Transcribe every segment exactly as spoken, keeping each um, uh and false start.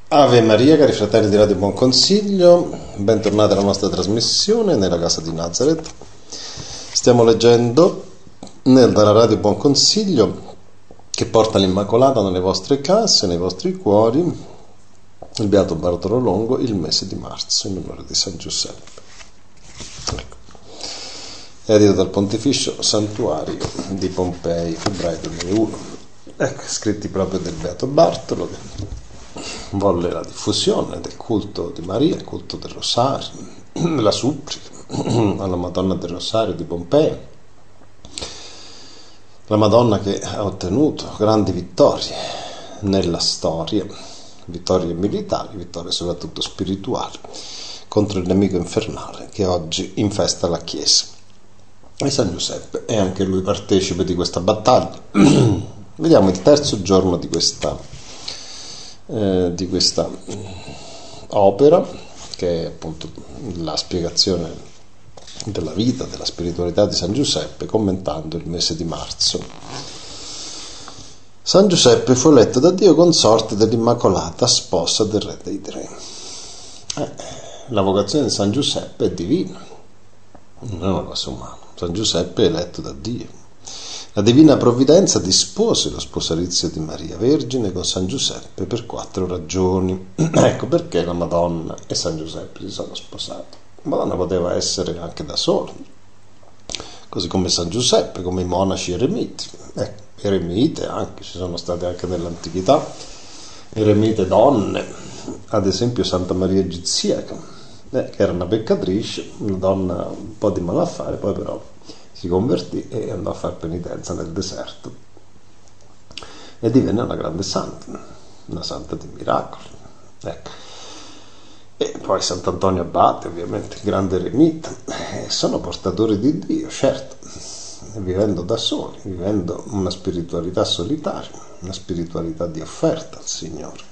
Ave Maria, cari fratelli di Radio Buon Consiglio, bentornati alla nostra trasmissione nella casa di Nazareth. Stiamo leggendo nel, dalla Radio Buon Consiglio, che porta l'Immacolata nelle vostre case, nei vostri cuori, il Beato Bartolo Longo, il mese di marzo, in memoria di San Giuseppe. Ecco. Edito dal Pontificio Santuario di Pompei, febbraio duemilauno. Ecco, scritti proprio del Beato Bartolo, che volle la diffusione del culto di Maria, il culto del Rosario, la supplica alla Madonna del Rosario di Pompei, la Madonna che ha ottenuto grandi vittorie nella storia, vittorie militari, vittorie soprattutto spirituali, contro il nemico infernale che oggi infesta la Chiesa. E San Giuseppe è anche lui partecipe di questa battaglia. Vediamo il terzo giorno di questa Eh, di questa opera, che è appunto la spiegazione della vita, della spiritualità di San Giuseppe, commentando il mese di marzo. San Giuseppe fu eletto da Dio consorte dell'Immacolata, sposa del Re dei Re. Eh, la vocazione di San Giuseppe è divina, non è una cosa umana. San Giuseppe è eletto da Dio. La divina provvidenza dispose lo sposalizio di Maria Vergine con San Giuseppe per quattro ragioni. Ecco perché la Madonna e San Giuseppe si sono sposati. La Madonna poteva essere anche da sola, così come San Giuseppe, come i monaci eremiti. Ecco, eremite anche, ci sono state anche nell'antichità eremite donne, ad esempio Santa Maria Egiziaca, eh, che era una peccatrice, una donna un po' di malaffare, poi però si convertì e andò a fare penitenza nel deserto e divenne una grande santa, una santa di miracoli. Ecco. E poi Sant'Antonio Abate, ovviamente, grande eremita, eh, sono portatori di Dio, certo, vivendo da soli, vivendo una spiritualità solitaria, una spiritualità di offerta al Signore.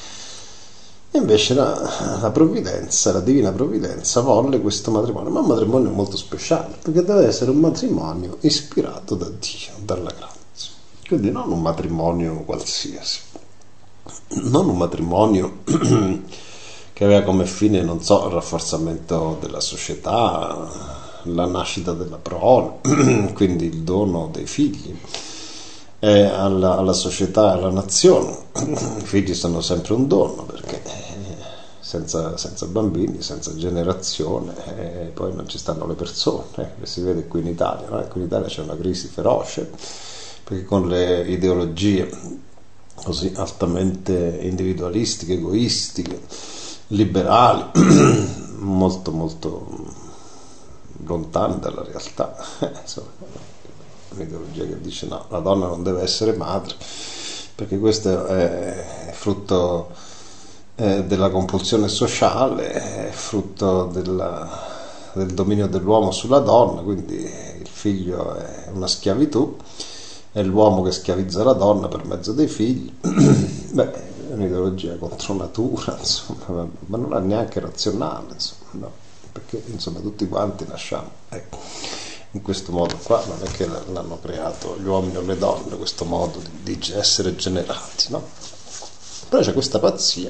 E invece la, la provvidenza, la divina provvidenza volle questo matrimonio, ma un matrimonio molto speciale, perché deve essere un matrimonio ispirato da Dio, dalla grazia. Quindi non un matrimonio qualsiasi, non un matrimonio che aveva come fine, non so, il rafforzamento della società, la nascita della prole, quindi il dono dei figli eh, alla, alla società e alla nazione. I figli sono sempre un dono, perché senza, senza bambini, senza generazione, eh, poi non ci stanno le persone, eh, che si vede qui in Italia, no? Qui in Italia c'è una crisi feroce, perché con le ideologie così altamente individualistiche, egoistiche, liberali, molto molto lontane dalla realtà, insomma, un'ideologia che dice no, la donna non deve essere madre, perché questo è frutto eh, della compulsione sociale, è frutto della, del dominio dell'uomo sulla donna, quindi il figlio è una schiavitù, è l'uomo che schiavizza la donna per mezzo dei figli. Beh, è un'ideologia contro natura, insomma, ma non è neanche razionale, insomma, no, perché insomma tutti quanti nasciamo, ecco, in questo modo qua, non è che l'hanno creato gli uomini o le donne, questo modo di, di essere generati, no? Però c'è questa pazzia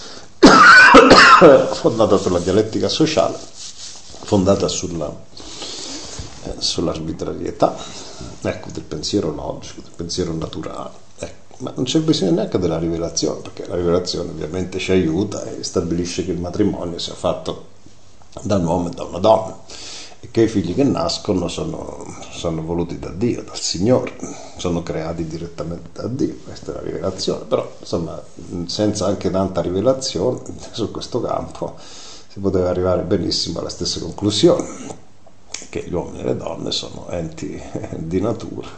fondata sulla dialettica sociale, fondata sulla eh, sull'arbitrarietà, ecco, del pensiero logico, del pensiero naturale, ecco. Ma non c'è bisogno neanche della rivelazione, perché la rivelazione ovviamente ci aiuta e stabilisce che il matrimonio sia fatto da un uomo e da una donna, e che i figli che nascono sono, sono voluti da Dio, dal Signore, sono creati direttamente da Dio. Questa è la rivelazione. Però insomma, senza anche tanta rivelazione su questo campo si poteva arrivare benissimo alle stesse conclusioni, che gli uomini e le donne sono enti di natura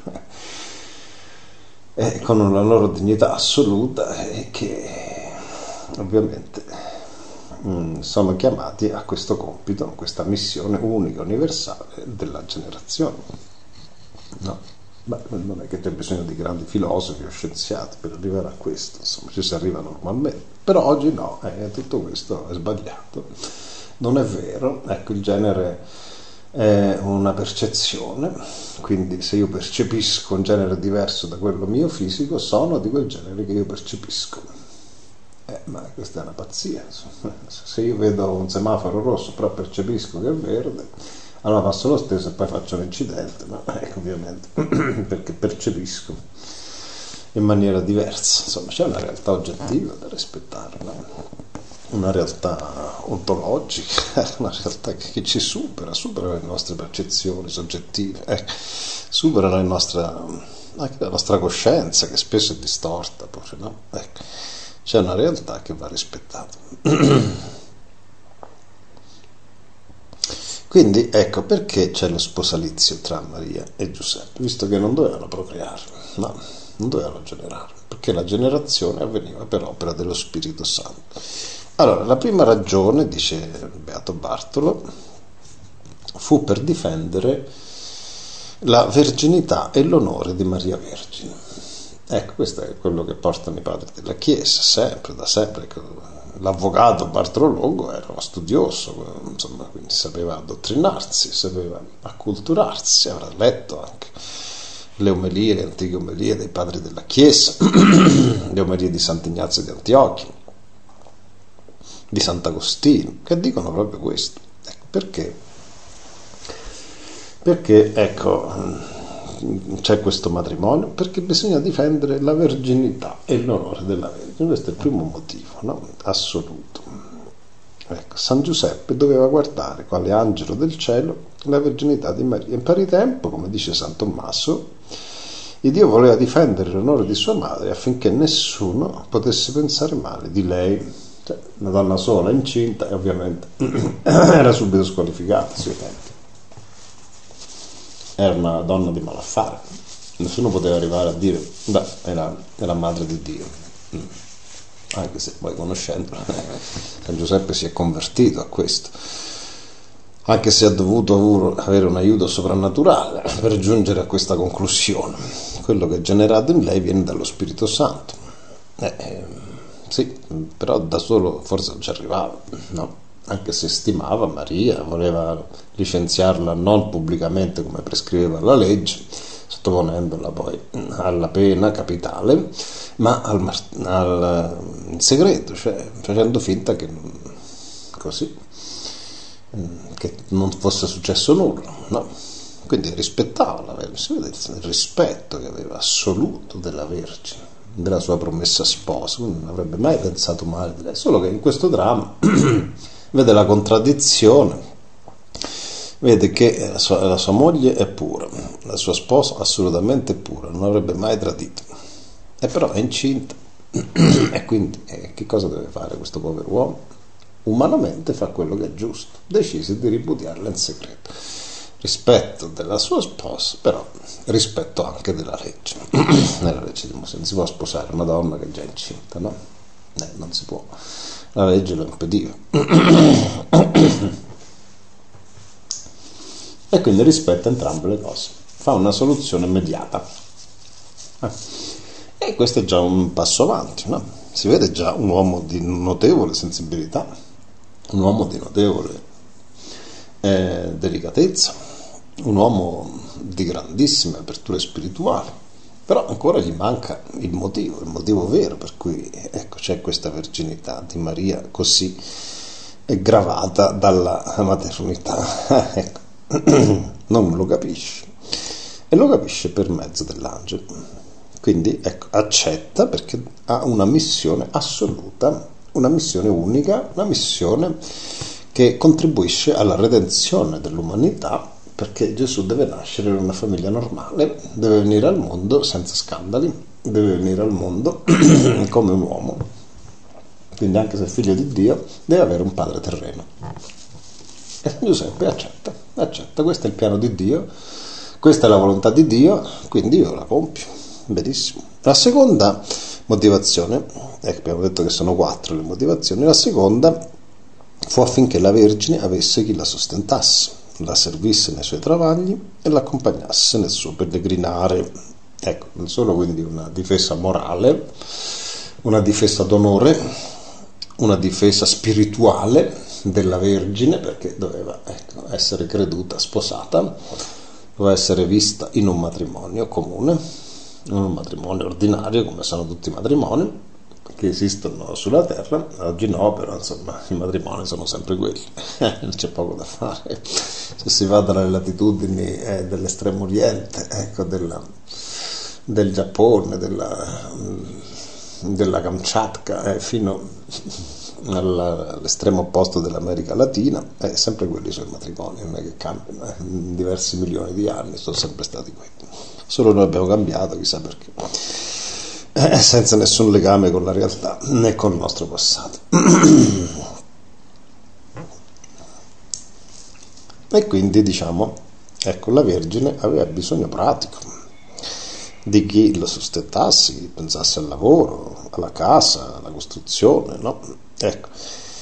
e con la loro dignità assoluta, e che ovviamente sono chiamati a questo compito, a questa missione unica, universale della generazione. No, beh, non è che c'è bisogno di grandi filosofi o scienziati per arrivare a questo, insomma, ci si arriva normalmente. Però oggi no, eh, tutto questo è sbagliato, non è vero. Ecco, il genere è una percezione, quindi se io percepisco un genere diverso da quello mio fisico, sono di quel genere che io percepisco. Eh, ma questa è una pazzia, insomma. Se io vedo un semaforo rosso però percepisco che è verde, allora passo lo stesso e poi faccio un incidente, ma ecco, ovviamente perché percepisco in maniera diversa. Insomma, c'è una realtà oggettiva da rispettare, no? Una realtà ontologica, una realtà che, che ci supera, supera le nostre percezioni soggettive, eh, supera la nostra, anche la nostra coscienza, che spesso è distorta, pure, no? Ecco, c'è una realtà che va rispettata. Quindi ecco perché c'è lo sposalizio tra Maria e Giuseppe, visto che non dovevano procreare, no, non dovevano generare, perché la generazione avveniva per opera dello Spirito Santo. Allora, la prima ragione, dice Beato Bartolo, fu per difendere la verginità e l'onore di Maria Vergine. Ecco, questo è quello che portano i padri della Chiesa, sempre, da sempre. L'avvocato Bartolo Longo era uno studioso, insomma, quindi sapeva addotrinarsi, sapeva acculturarsi, avrà letto anche le omelie, le antiche omelie dei padri della Chiesa, le omelie di Sant'Ignazio di Antiochia, di Sant'Agostino, che dicono proprio questo. Ecco, perché? Perché, ecco, c'è questo matrimonio? Perché bisogna difendere la verginità e l'onore della Vergine. Questo è il primo motivo, no? Assoluto. Ecco, San Giuseppe doveva guardare quale angelo del cielo la verginità di Maria. In pari tempo, come dice San Tommaso, il Dio voleva difendere l'onore di sua madre affinché nessuno potesse pensare male di lei. Cioè, una donna sola incinta, e ovviamente era subito squalificata ai suoi tempi. Era una donna di malaffare, nessuno poteva arrivare a dire beh, è la, è la madre di Dio, mm. Anche se poi conoscendolo San Giuseppe si è convertito a questo, anche se ha dovuto avere un aiuto soprannaturale per giungere a questa conclusione. Quello che è generato in lei viene dallo Spirito Santo, eh, eh, sì, però da solo forse non ci arrivava, no? Anche se stimava Maria, voleva licenziarla non pubblicamente come prescriveva la legge, sottoponendola poi alla pena capitale, ma al, al, in segreto, cioè facendo finta che così che non fosse successo nulla, no? Quindi rispettava la Vergine, si vede il rispetto che aveva assoluto della Vergine, della sua promessa sposa, quindi non avrebbe mai pensato male di lei, solo che in questo dramma vede la contraddizione, vede che la sua, la sua moglie è pura, la sua sposa assolutamente pura, non avrebbe mai tradito, e però è incinta, e quindi eh, che cosa deve fare questo povero uomo? Umanamente fa quello che è giusto, decise di ripudiarla in segreto, rispetto della sua sposa, però rispetto anche della legge. Nella legge non si può sposare una donna che è già incinta, no? Eh, non si può, la legge lo impediva. E quindi rispetta entrambe le cose, fa una soluzione immediata, eh. E questo è già un passo avanti, no? Si vede già un uomo di notevole sensibilità, un uomo di notevole eh, delicatezza, un uomo di grandissime aperture spirituali, però ancora gli manca il motivo, il motivo vero per cui ecco, c'è questa verginità di Maria così gravata dalla maternità. Ecco. Non lo capisce, e lo capisce per mezzo dell'angelo, quindi ecco, accetta perché ha una missione assoluta, una missione unica, una missione che contribuisce alla redenzione dell'umanità, perché Gesù deve nascere in una famiglia normale, deve venire al mondo senza scandali, deve venire al mondo come un uomo, quindi anche se è figlio di Dio deve avere un padre terreno. E Giuseppe accetta, accetta, questo è il piano di Dio, questa è la volontà di Dio, quindi io la compio. Benissimo. La seconda motivazione, ecco, abbiamo detto che sono quattro le motivazioni, la seconda fu affinché la Vergine avesse chi la sostentasse, la servisse nei suoi travagli e l'accompagnasse nel suo pellegrinare. Ecco, non solo quindi una difesa morale, una difesa d'onore, una difesa spirituale della Vergine, perché doveva ecco, essere creduta sposata, doveva essere vista in un matrimonio comune, in un matrimonio ordinario come sono tutti i matrimoni, che esistono sulla terra. Oggi no, però insomma i matrimoni sono sempre quelli, non c'è poco da fare. Se si va dalle latitudini eh, dell'estremo oriente, ecco, della, del Giappone, della, della Kamchatka, eh, fino all'estremo opposto dell'America Latina, è sempre quelli sono i matrimoni, non è che cambiano, eh. In diversi milioni di anni sono sempre stati quelli, solo noi abbiamo cambiato, chissà perché, eh, senza nessun legame con la realtà né con il nostro passato. E quindi diciamo, ecco, la Vergine aveva bisogno pratico di chi lo sostentasse, chi pensasse al lavoro, alla casa, alla costruzione, no? Ecco,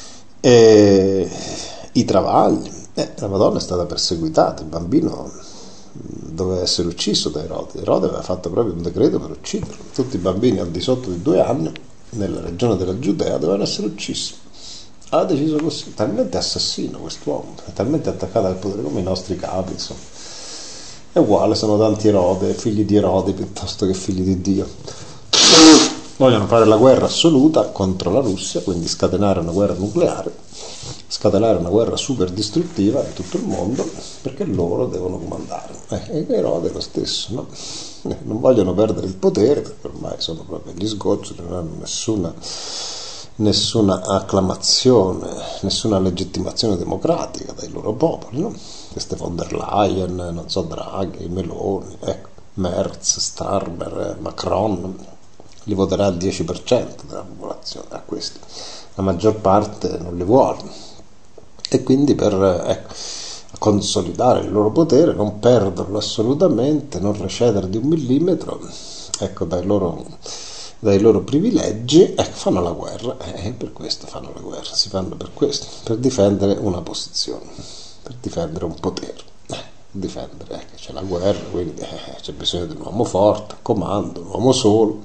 e i travagli. Eh, la Madonna è stata perseguitata, il bambino doveva essere ucciso da Erode. Erode aveva fatto proprio un decreto per ucciderlo. Tutti i bambini al di sotto di due anni nella regione della Giudea dovevano essere uccisi. Ha deciso così, talmente assassino quest'uomo, è talmente attaccato al potere come i nostri capi, insomma. È uguale, sono tanti Erode, figli di Erode piuttosto che figli di Dio. Vogliono fare la guerra assoluta contro la Russia, quindi scatenare una guerra nucleare, scatenare una guerra super distruttiva in tutto il mondo, perché loro devono comandare. Eh, e Erode è lo stesso, no? Eh, non vogliono perdere il potere, perché ormai sono proprio agli sgocci, non hanno nessuna, nessuna acclamazione, nessuna legittimazione democratica dai loro popoli, no? Queste von der Leyen, non so, Draghi, Meloni, ecco, Merz, Starmer, Macron, li voterà il dieci per cento della popolazione a questi, la maggior parte non li vuole, e quindi per ecco, consolidare il loro potere, non perderlo assolutamente, non recedere di un millimetro, ecco, dai loro, dai loro privilegi, ecco, fanno la guerra, e per questo fanno la guerra, si fanno per questo, per difendere una posizione, per difendere un potere, eh, difendere, ecco, c'è la guerra, quindi eh, c'è bisogno di un uomo forte, a comando, un uomo solo,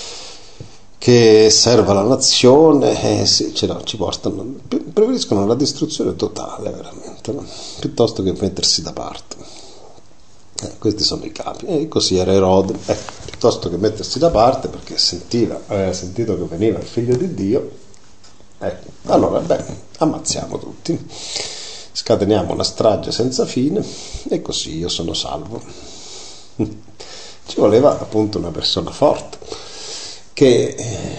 che serva la nazione, eh, sì, cioè, no, ci portano, preferiscono la distruzione totale veramente, no? Piuttosto che mettersi da parte. Eh, questi sono i capi, e così era Erode, eh, piuttosto che mettersi da parte, perché sentiva, aveva sentito che veniva il figlio di Dio, eh, allora bene, ammazziamo tutti, scateniamo una strage senza fine, e così io sono salvo. Ci voleva appunto una persona forte, che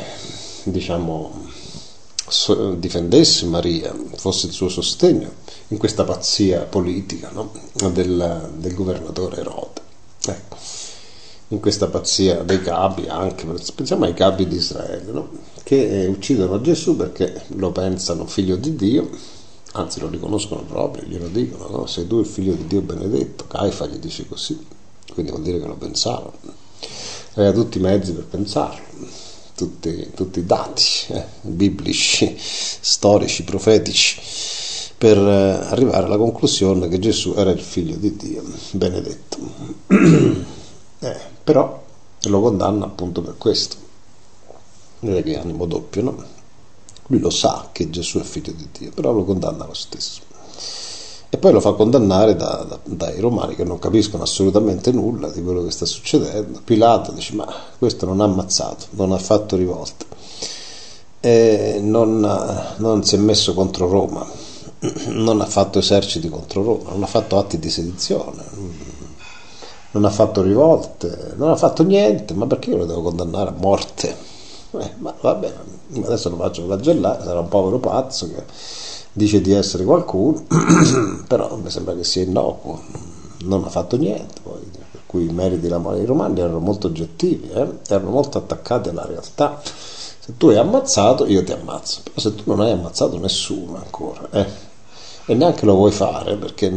diciamo so, difendesse Maria, fosse il suo sostegno in questa pazzia politica, no? del, del governatore Erode, ecco, in questa pazzia dei capi, anche pensiamo ai capi di Israele, no? Che eh, uccidono Gesù perché lo pensano figlio di Dio, anzi lo riconoscono proprio, glielo dicono, no? Sei tu il figlio di Dio benedetto. Caifa gli dice così, quindi vuol dire che lo pensavano, aveva tutti i mezzi per pensarlo, tutti, tutti i dati eh, biblici, storici, profetici, per eh, arrivare alla conclusione che Gesù era il figlio di Dio, benedetto. eh, però lo condanna appunto per questo. Vedete che animo doppio, no? Lui lo sa che Gesù è figlio di Dio, però lo condanna lo stesso. E poi lo fa condannare da, da, dai romani che non capiscono assolutamente nulla di quello che sta succedendo. Pilato dice: ma questo non ha ammazzato, non ha fatto rivolte, e non, non si è messo contro Roma, non ha fatto eserciti contro Roma, non ha fatto atti di sedizione, non ha fatto rivolte, non ha fatto niente, ma perché io lo devo condannare a morte? Eh, ma vabbè, adesso lo faccio flagellare, sarà un povero pazzo che dice di essere qualcuno, però mi sembra che sia innocuo, non ha fatto niente, poi, per cui i meriti della morte dei romani erano molto oggettivi, eh? erano molto attaccati alla realtà. Se tu hai ammazzato, io ti ammazzo, però se tu non hai ammazzato nessuno ancora, eh? e neanche lo vuoi fare, perché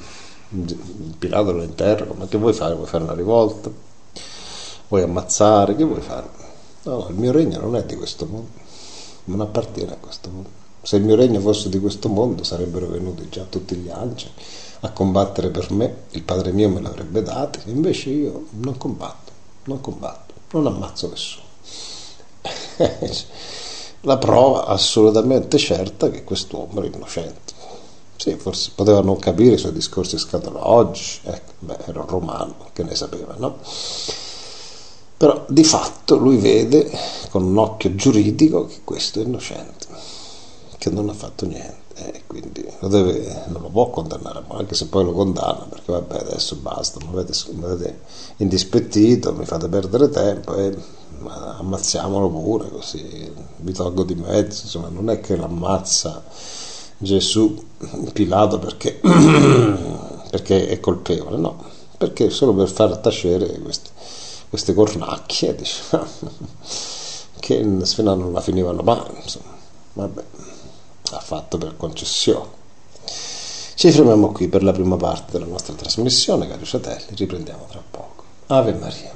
Pilato lo interroga: ma che vuoi fare? Vuoi fare una rivolta? Vuoi ammazzare? Che vuoi fare? No, il mio regno non è di questo mondo, non appartiene a questo mondo. Se il mio regno fosse di questo mondo, sarebbero venuti già tutti gli angeli a combattere per me, il Padre mio me l'avrebbe dato, invece io non combatto, non combatto, non ammazzo nessuno. La prova assolutamente certa che quest'uomo era innocente. Sì, forse poteva non capire i suoi discorsi scatologici, ecco, beh, era un romano, che ne sapeva, no? Però di fatto lui vede con un occhio giuridico che questo è innocente, che non ha fatto niente, e quindi lo deve, non lo può condannare, anche se poi lo condanna, perché vabbè, adesso basta, mi avete, mi avete indispettito, mi fate perdere tempo e ammazziamolo pure, così vi tolgo di mezzo. Insomma, non è che l'ammazza Gesù Pilato perché, perché è colpevole, no, perché solo per far tacere queste, queste cornacchie, diciamo, che fino a non la finivano mai, insomma, vabbè, ha fatto per concessione. Ci fermiamo qui per la prima parte della nostra trasmissione, cari fratelli, riprendiamo tra poco. Ave Maria.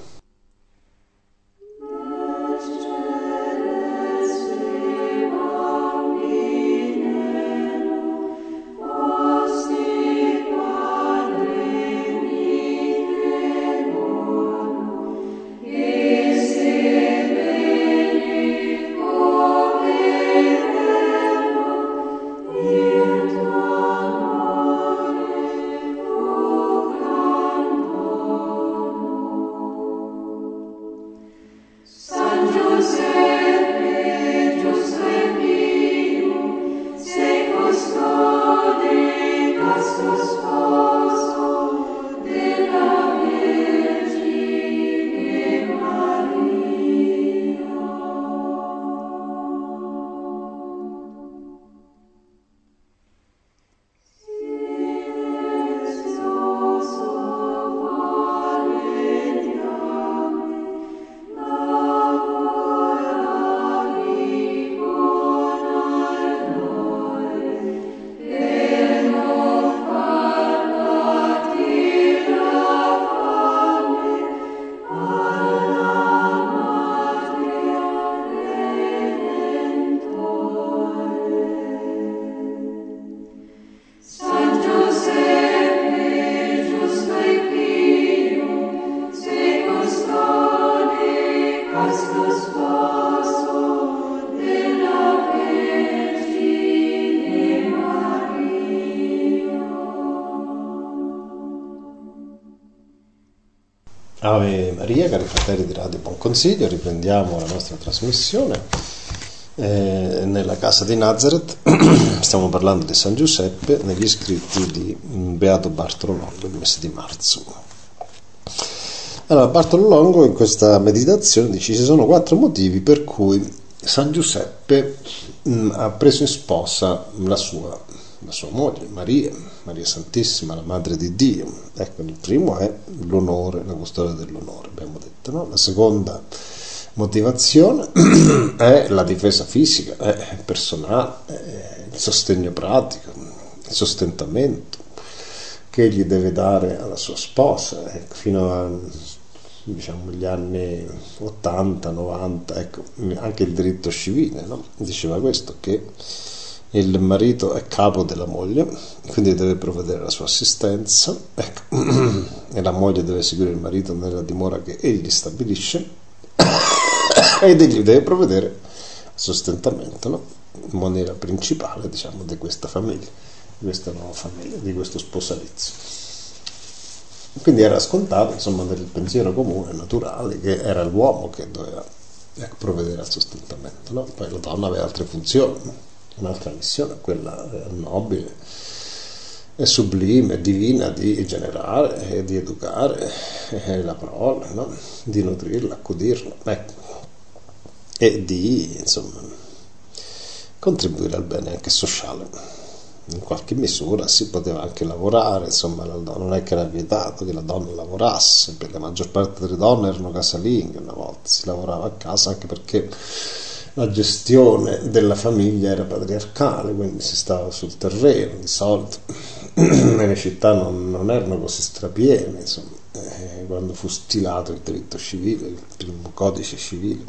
Ave Maria, cari fratelli di Radio Buon Consiglio, riprendiamo la nostra trasmissione eh, nella casa di Nazareth. Stiamo parlando di San Giuseppe negli scritti di Beato Bartolo Longo del mese di marzo. Allora, Bartolo Longo in questa meditazione dice: ci sono quattro motivi per cui San Giuseppe mh, ha preso in sposa la sua, la sua moglie, Maria, Maria Santissima, la Madre di Dio. Ecco, il primo è l'onore, la custodia dell'onore, abbiamo detto, no? La seconda motivazione è la difesa fisica, è personale, è il sostegno pratico, il sostentamento che egli deve dare alla sua sposa, ecco, fino a, diciamo, gli anni ottanta novanta, ecco, anche il diritto civile, no? Diceva questo, che il marito è capo della moglie, quindi deve provvedere alla sua assistenza, ecco, e la moglie deve seguire il marito nella dimora che egli stabilisce ed egli deve provvedere al sostentamento, no? In maniera principale, diciamo, di questa famiglia, di questa nuova famiglia, di questo sposalizio. Quindi era scontato, insomma, nel pensiero comune, naturale, che era l'uomo che doveva, ecco, provvedere al sostentamento, no? Poi la donna aveva altre funzioni, no? Un'altra missione, quella nobile e sublime, divina, di generare e di educare la prole, no? Di nutrirla, accudirla, ecco, e di, insomma, contribuire al bene anche sociale. In qualche misura si poteva anche lavorare, insomma, la donna, non è che era vietato che la donna lavorasse, perché la maggior parte delle donne erano casalinghe una volta, si lavorava a casa anche perché la gestione della famiglia era patriarcale, quindi si stava sul terreno di solito, e le città non, non erano così strapiene, insomma, eh, quando fu stilato il diritto civile, il primo codice civile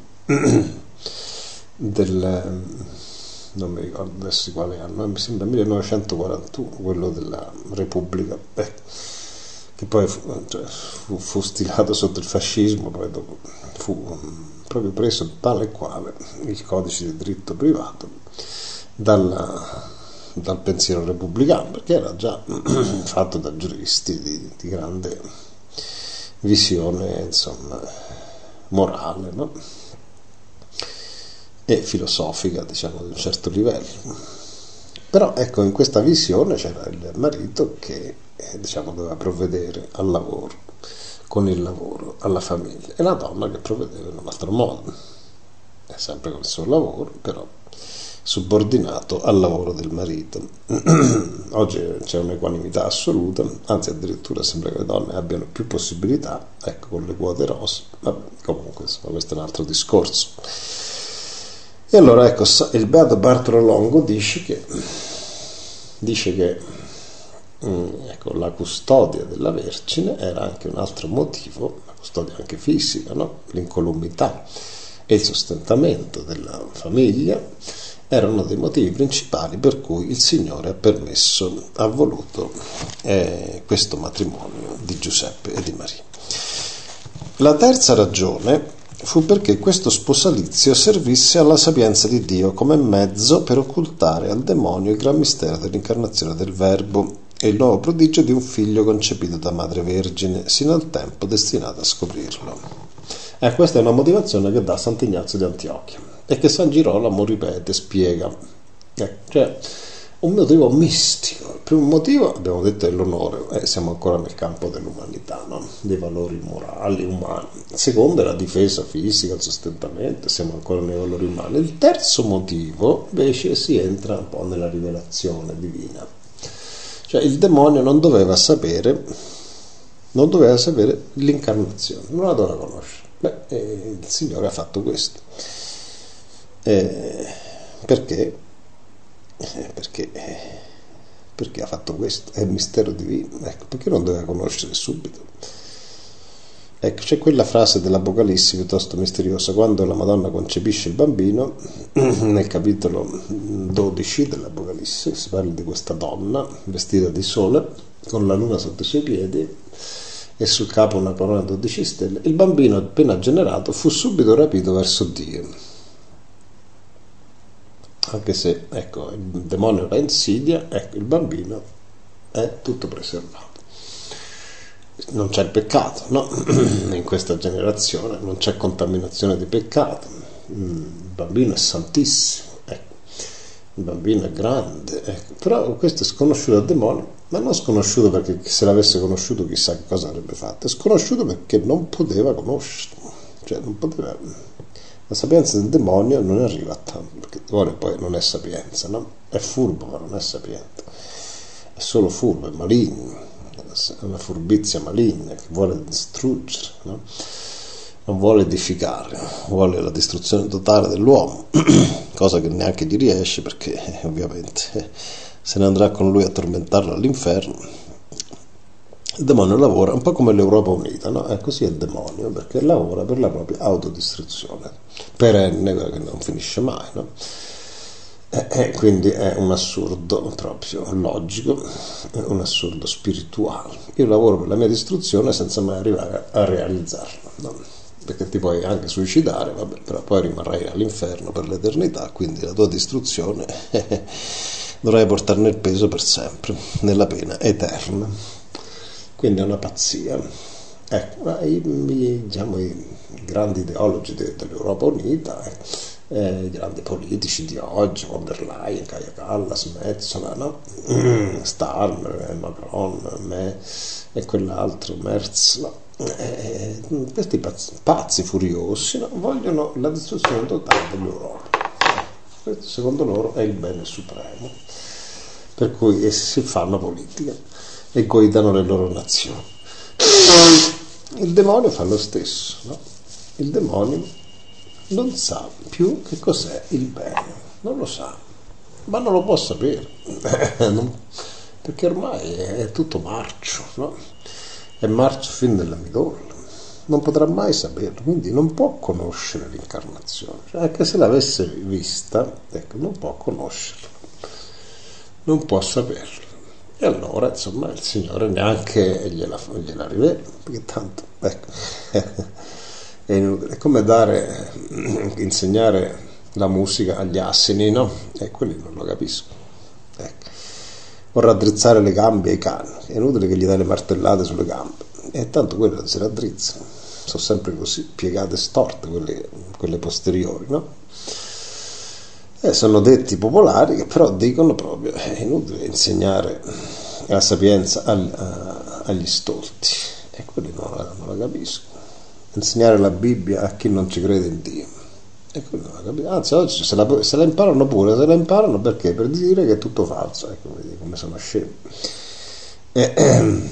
del, non mi ricordo adesso di quale anno, mi sembra millenovecentoquarantuno, quello della Repubblica, beh, che poi fu, cioè, fu, fu stilato sotto il fascismo, poi dopo fu proprio preso tale e quale il codice di diritto privato dalla, dal pensiero repubblicano, perché era già fatto da giuristi di, di grande visione, insomma, morale, no? E filosofica, diciamo, di un certo livello. Però ecco, in questa visione c'era il marito che eh, diciamo doveva provvedere al lavoro, con il lavoro, alla famiglia, e la donna che provvedeva in un altro modo, è sempre con il suo lavoro, però subordinato al lavoro del marito. Oggi c'è un'equanimità assoluta, anzi addirittura sembra che le donne abbiano più possibilità, ecco, con le quote rosa. Vabbè, comunque insomma, questo è un altro discorso. E allora ecco, il beato Bartolo Longo dice che dice che ecco, la custodia della Vergine era anche un altro motivo, la custodia anche fisica, no? L'incolumità e il sostentamento della famiglia erano dei motivi principali per cui il Signore ha permesso, ha voluto eh, questo matrimonio di Giuseppe e di Maria. La terza ragione fu perché questo sposalizio servisse alla sapienza di Dio come mezzo per occultare al demonio il gran mistero dell'incarnazione del Verbo e il nuovo prodigio di un figlio concepito da Madre Vergine, sino al tempo destinato a scoprirlo. E eh, questa è una motivazione che dà Sant'Ignazio di Antiochia e che San Girolamo ripete, spiega. Eh, cioè, un motivo mistico. Il primo motivo, abbiamo detto, è l'onore, eh, siamo ancora nel campo dell'umanità, no? Dei valori morali, umani. Il secondo è la difesa fisica, il sostentamento, siamo ancora nei valori umani. Il terzo motivo, invece, si entra un po' nella rivelazione divina. Cioè, il demonio non doveva sapere, non doveva sapere l'incarnazione, non la doveva conoscere. Beh, eh, il Signore ha fatto questo. Eh, perché? Eh, perché, eh, perché ha fatto questo, è il mistero divino, ecco, perché non doveva conoscere subito. Ecco, c'è quella frase dell'Apocalisse piuttosto misteriosa, quando la Madonna concepisce il bambino, nel capitolo dodici dell'Apocalisse si parla di questa donna vestita di sole con la luna sotto i suoi piedi e sul capo una corona di dodici stelle. Il bambino appena generato fu subito rapito verso Dio, anche se, ecco, il demonio la insidia, ecco, il bambino è tutto preservato. Non c'è il peccato, no? In questa generazione non c'è contaminazione di peccato. Il bambino è santissimo, ecco. Il bambino è grande, ecco. Però questo è sconosciuto al demonio, ma non sconosciuto perché se l'avesse conosciuto chissà che cosa avrebbe fatto, è sconosciuto perché non poteva conoscerlo, cioè non poteva. La sapienza del demonio non arriva a tanto, perché il demonio poi non è sapienza, no? È furbo, ma non è sapiente, è solo furbo, è maligno, è una furbizia maligna che vuole distruggere, no? Non vuole edificare, vuole la distruzione totale dell'uomo, cosa che neanche gli riesce perché ovviamente se ne andrà con lui a tormentarlo all'inferno. Il demonio lavora un po' come l'Europa Unita, no? È così il demonio, perché lavora per la propria autodistruzione perenne, quella che non finisce mai, no? E, e quindi è un assurdo proprio logico, è un assurdo spirituale. Io lavoro per la mia distruzione senza mai arrivare a realizzarla, no? Perché ti puoi anche suicidare, vabbè, però poi rimarrai all'inferno per l'eternità, quindi la tua distruzione dovrai portarne il peso per sempre, nella pena eterna. Quindi è una pazzia. Ecco, i, i, diciamo, i grandi ideologi de, dell'Europa Unita, eh, i grandi politici di oggi, von der Leyen, Kaja Kallas, Metsola, no? Starmer, Macron, me, e quell'altro, Merz, no? eh, questi pazzi, pazzi furiosi, no? Vogliono la distruzione totale dell'Europa. Questo secondo loro è il bene supremo, per cui essi si fanno politica e guidano le loro nazioni. Il demonio fa lo stesso, no? Il demonio non sa più che cos'è il bene, non lo sa, ma non lo può sapere, perché ormai è tutto marcio, no? È marcio fin nella midolla, non potrà mai saperlo, quindi non può conoscere l'incarnazione, cioè, anche se l'avesse vista, ecco, non può conoscerlo, non può saperlo. E allora, insomma, il Signore neanche gliela, gliela rivela, perché tanto, ecco, è inutile. È come dare, insegnare la musica agli assini, no? E quelli non lo capiscono. Ecco. O raddrizzare le gambe ai cani, è inutile che gli dai le martellate sulle gambe, e tanto quelli non si raddrizzano. sono sempre così, piegate storte quelle, quelle posteriori, no? E sono detti popolari che però dicono proprio è inutile insegnare la sapienza agli, a, agli stolti, e quelli non la, non la capisco. Insegnare la Bibbia a chi non ci crede in Dio, e quelli non la capisco. Anzi, oggi se la, se la imparano pure, se la imparano perché? Per dire che è tutto falso, ecco, vedi come sono scemi. E, ehm,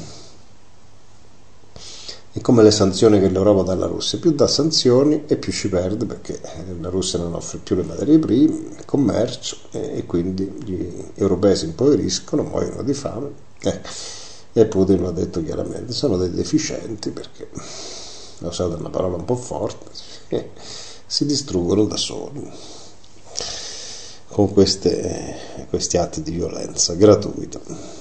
è come le sanzioni che l'Europa dà alla Russia: più dà sanzioni e più ci perde, perché la Russia non offre più le materie prime, il commercio, e quindi gli europei si impoveriscono, muoiono di fame, eh, e Putin lo ha detto chiaramente, sono dei deficienti, perché, ho usato una parola un po' forte, eh, si distruggono da soli con queste, questi atti di violenza gratuita.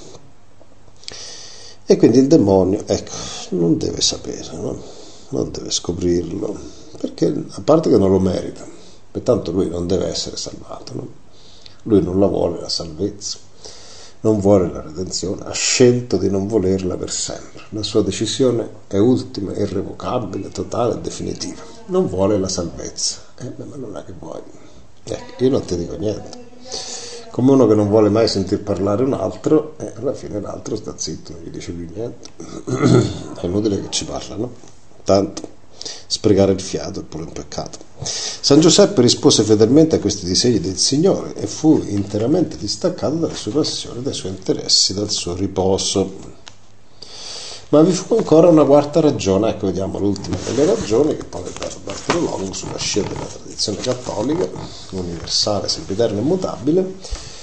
E quindi il demonio, ecco, non deve sapere, no? Non deve scoprirlo, perché a parte che non lo merita, pertanto lui non deve essere salvato, no? Lui non la vuole la salvezza, non vuole la redenzione, ha scelto di non volerla per sempre. La sua decisione è ultima, irrevocabile, totale e definitiva. Non vuole la salvezza. Eh, beh, ma non è che vuoi. Ecco, io non ti dico niente. Come uno che non vuole mai sentir parlare un altro, e alla fine l'altro sta zitto, non gli dice più niente. È inutile che ci parlano, tanto sprecare il fiato è pure un peccato. San Giuseppe rispose fedelmente a questi disegni del Signore e fu interamente distaccato dalle sue passioni, dai suoi interessi, dal suo riposo. Ma vi fu ancora una quarta ragione, ecco, vediamo l'ultima delle ragioni, che poi è dato Bartolomeo sulla scia della tradizione cattolica, universale, sempiterna e immutabile.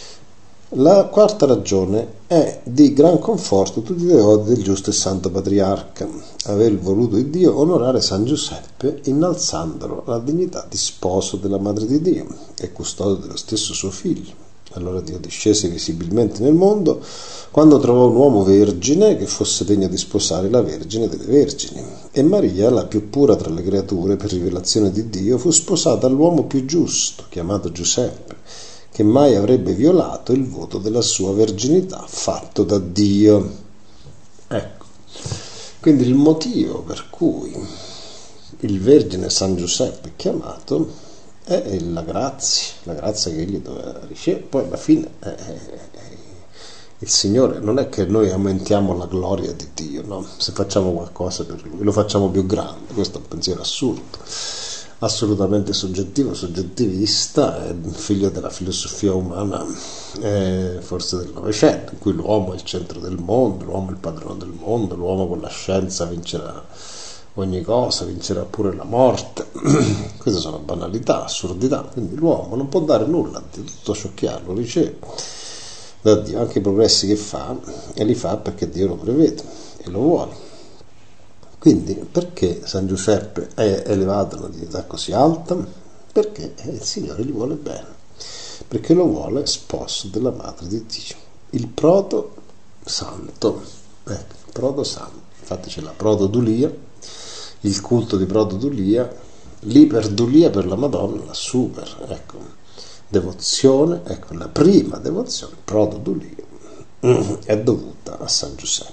La quarta ragione è di gran conforto tutti i devoti del giusto e santo patriarca, aver voluto il Dio onorare San Giuseppe innalzandolo alla dignità di sposo della Madre di Dio e custode dello stesso suo figlio. Allora Dio discese visibilmente nel mondo quando trovò un uomo vergine che fosse degno di sposare la Vergine delle Vergini, e Maria, la più pura tra le creature per rivelazione di Dio, fu sposata all'uomo più giusto, chiamato Giuseppe, che mai avrebbe violato il voto della sua verginità fatto da Dio. Ecco, quindi il motivo per cui il Vergine San Giuseppe è chiamato è la grazia, la grazia che egli doveva ricevere. Poi alla fine eh, eh, il Signore non è che noi aumentiamo la gloria di Dio, no? Se facciamo qualcosa per Lui lo facciamo più grande. Questo è un pensiero assurdo, assolutamente soggettivo, soggettivista, è figlio della filosofia umana, eh, forse del Novecento, in cui l'uomo è il centro del mondo, l'uomo è il padrone del mondo, l'uomo con la scienza vincerà ogni cosa, vincerà pure la morte. Queste sono banalità, assurdità. Quindi l'uomo non può dare nulla a Dio, tutto ciò che ha lo riceve da Dio, anche i progressi che fa, e li fa perché Dio lo prevede e lo vuole. Quindi perché San Giuseppe è elevato a una dignità così alta? Perché il Signore gli vuole bene, perché lo vuole sposo della Madre di Dio, il proto santo, ecco, proto santo. Infatti c'è la protodulia, il culto di protodulia, l'iperdulia per la Madonna, la super, ecco, devozione, ecco, la prima devozione, protodulia, è dovuta a San Giuseppe.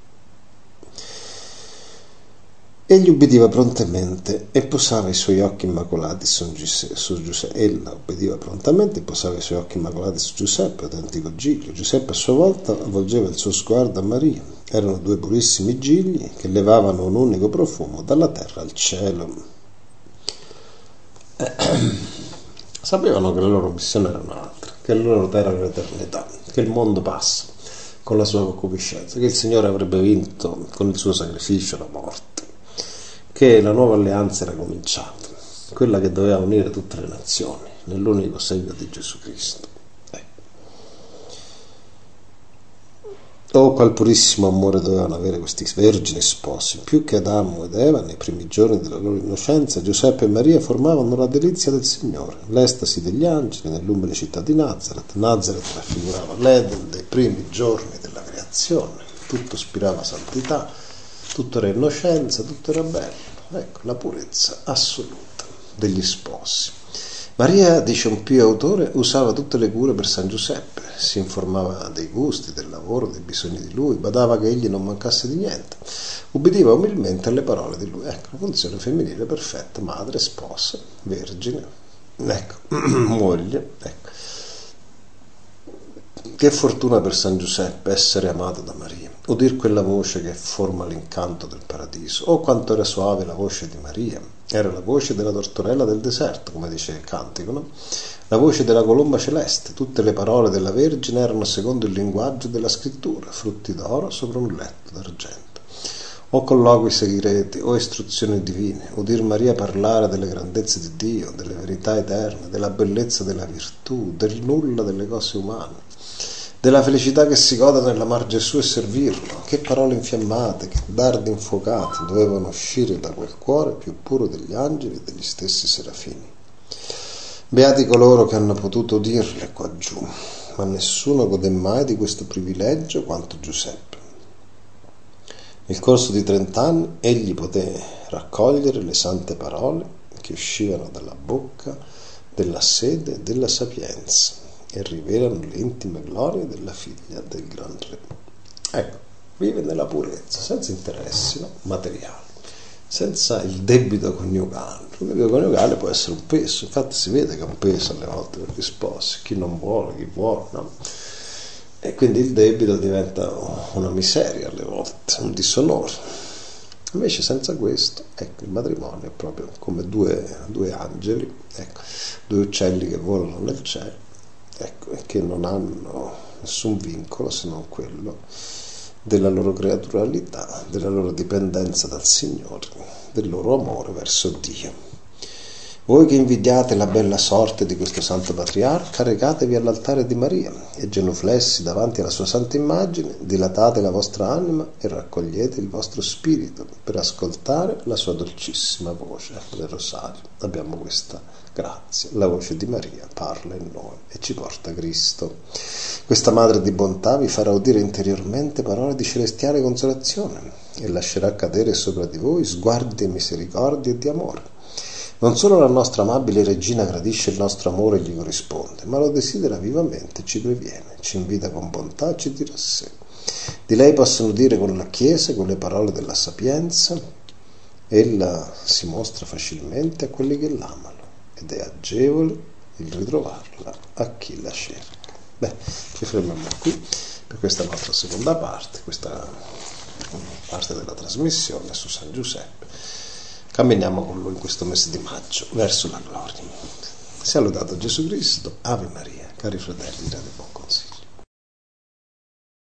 Egli ubbidiva prontamente e posava i suoi occhi immacolati su Giuseppe. Ella ubbidiva prontamente e posava i suoi occhi immacolati su Giuseppe, autentico giglio. Giuseppe a sua volta volgeva il suo sguardo a Maria. Erano due purissimi gigli che levavano un unico profumo dalla terra al cielo. Eh, sapevano che la loro missione era un'altra, che la loro terra era l'eternità, che il mondo passa con la sua concupiscenza, che il Signore avrebbe vinto con il suo sacrificio la morte, che la nuova alleanza era cominciata, quella che doveva unire tutte le nazioni nell'unico segno di Gesù Cristo. Oh, qual purissimo amore dovevano avere questi vergini sposi. Più che Adamo ed Eva nei primi giorni della loro innocenza, Giuseppe e Maria formavano la delizia del Signore, l'estasi degli angeli nell'umile città di Nazareth. Nazareth raffigurava l'Eden dei primi giorni della creazione, tutto spirava santità, tutto era innocenza, tutto era bello. Ecco, la purezza assoluta degli sposi. Maria, dice un pio autore, usava tutte le cure per San Giuseppe, si informava dei gusti, del lavoro, dei bisogni di lui, badava che egli non mancasse di niente, ubbidiva umilmente alle parole di lui. Ecco, la funzione femminile perfetta, madre, sposa, vergine, ecco, moglie, ecco. Che fortuna per San Giuseppe essere amato da Maria, udir quella voce che forma l'incanto del paradiso. Oh, quanto era soave la voce di Maria! Era la voce della tortorella del deserto, come dice il cantico, no? La voce della colomba celeste. Tutte le parole della Vergine erano secondo il linguaggio della scrittura, frutti d'oro sopra un letto d'argento. O colloqui segreti, o istruzioni divine, udir Maria parlare delle grandezze di Dio, delle verità eterne, della bellezza della virtù, del nulla delle cose umane, della felicità che si gode nell'amar Gesù e servirlo. Che parole infiammate, che dardi infuocati dovevano uscire da quel cuore più puro degli angeli e degli stessi serafini. Beati coloro che hanno potuto udirle qua giù, ma nessuno godè mai di questo privilegio quanto Giuseppe. Nel corso di trent'anni egli poté raccogliere le sante parole che uscivano dalla bocca della sede e della sapienza e rivelano le intime glorie della figlia del gran re. Ecco, vive nella purezza, senza interessi, no? materiali, senza il debito coniugale. Il debito coniugale può essere un peso, infatti si vede che è un peso alle volte per gli sposi, chi non vuole, chi vuole, no? E quindi il debito diventa una miseria alle volte, un disonore. Invece senza questo, ecco, il matrimonio è proprio come due, due angeli, ecco, due uccelli che volano nel cielo, ecco, e che non hanno nessun vincolo se non quello della loro creaturalità, della loro dipendenza dal Signore, del loro amore verso Dio. Voi che invidiate la bella sorte di questo santo patriarca, recatevi all'altare di Maria e genuflessi davanti alla sua santa immagine, dilatate la vostra anima e raccogliete il vostro spirito per ascoltare la sua dolcissima voce. Nel rosario abbiamo questa grazia, la voce di Maria parla in noi e ci porta a Cristo. Questa madre di bontà vi farà udire interiormente parole di celestiale consolazione e lascerà cadere sopra di voi sguardi di misericordia e di amore. Non solo la nostra amabile regina gradisce il nostro amore e gli corrisponde, ma lo desidera vivamente, ci previene, ci invita con bontà e ci tira a sé. Di lei possono dire con la Chiesa, con le parole della sapienza, ella si mostra facilmente a quelli che l'amano ed è agevole il ritrovarla a chi la cerca. Beh, ci fermiamo qui per questa nostra seconda parte, questa parte della trasmissione su San Giuseppe. Camminiamo con lui in questo mese di maggio verso la gloria. Sia lodato Gesù Cristo. Ave Maria, cari fratelli di Radio Buon Consiglio.